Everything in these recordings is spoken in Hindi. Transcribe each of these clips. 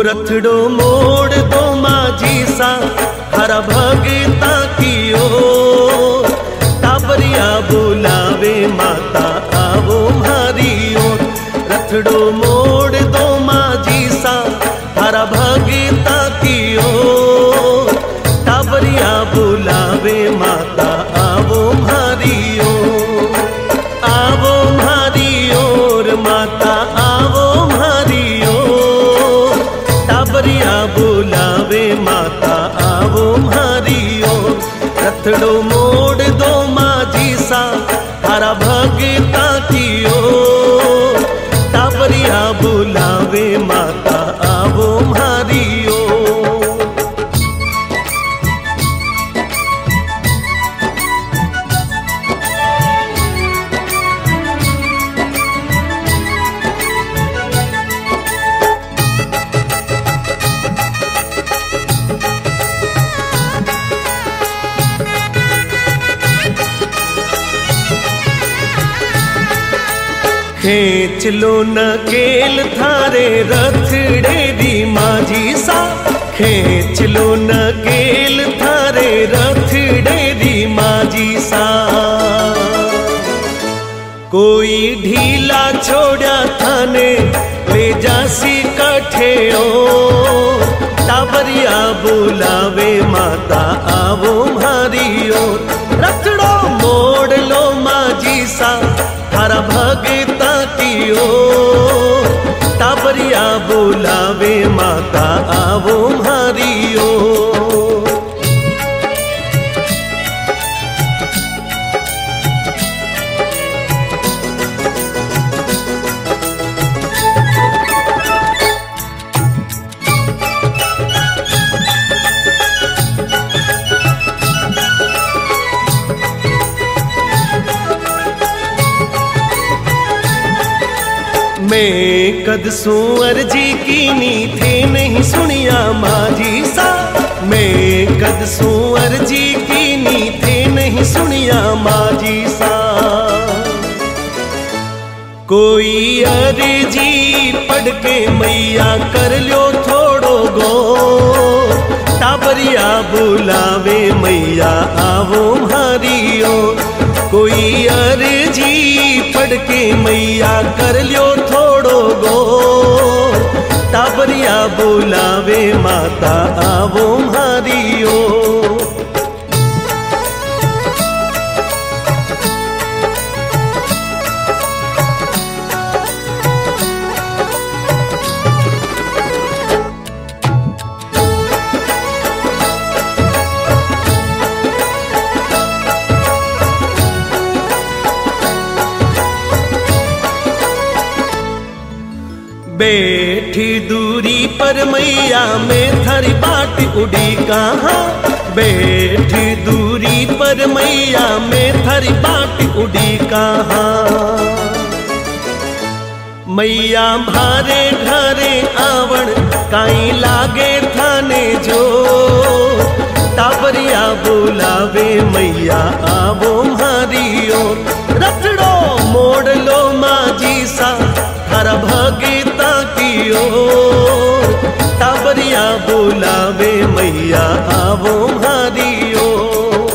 रथड़ो मोड़ दो माझी सा हरा भगता कियो, टाबरिया बुलावे माता आवो म्हारी ओर। रथड़ो मोड़ दो माझी सा हरा भगता कियो, टाबरिया बुलावे माता आवो म्हारी ओर। आवो म्हारी ओर माता आवो म्हारी ओर, टाबरिया बुलावे माता आवो म्हारी ओर। रथड़ो मोड़ दो माझी सा हरा भगता कियो, टाबरिया बुलावे माता आवो म्हारी ओर। खेच लो नकेल थारे रथड़े दी माझी सा, खेच लो नकेल थारे रथड़े दी माझी सा। कोई ढीला छोड़ा थाने ले जासी कठे ओ, टाबरिया बुलावे माता आवो म्हारी ओर। रथड़ो मोड़ लो माझी सा हरा भगता कियो, टाबरिया बुलावे माता आवो म्हारी ओर। मैं कद सुअर जी कीनी थे नहीं सुनिया माझी सा, मैं कद सुअर जी कीनी थे नहीं सुनिया माझी सा। कोई अर्जी पढ़ के मैया कर लो थोड़ो गो, टाबरिया बुलावे मैया आवो म्हारी ओर। कोई अर्जी पढ़ के मैया कर लो थोड़ो गो, टाबरिया बुलावे माता आवो म्हारी ओर। बैठी दूरी पर मैया में थारी बाट उड़ी कहाँ, बैठी दूरी पर मैया में थारी बाट उड़ी कहाँ। मैया भारे घरे आवण काई लागे थाने जो, टाबरिया बुलावे मैया आवो म्हारी ओर। रथड़ो मोड़ लो माझी सा हरा भगता कियो, टाबरिया बुलावे मैया आवो म्हारी ओर।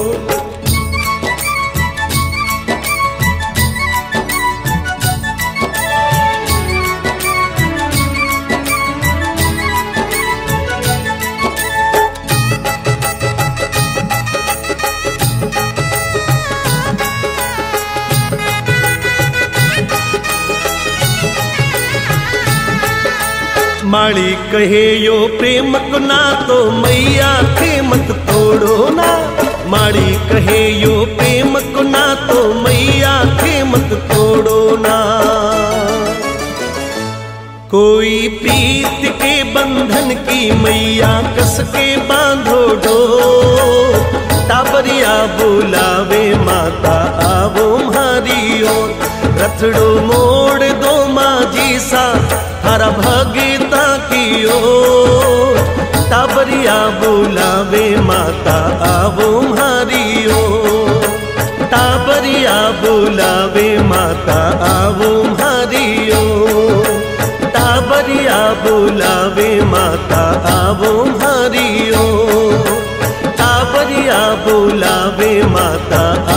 माड़ी कहे यो प्रेम को ना तो मैया थे मत तोड़ो ना, माड़ी कहे यो प्रेम को ना तो मैया थे मत तोड़ो ना। कोई प्रीत के बंधन की मैया कस के बांधो डो, टाबरिया बुलावे माता आवो म्हारी ओर। रथड़ो मोड़ दो माझी सा हरा भगता कियो, टाबरिया बुलावे माता आवो म्हारी ओर। टाबरिया बुलावे माता आवो म्हारी ओर, टाबरिया बुलावे माता आवो हरिओ, टाबरिया बुलावे माता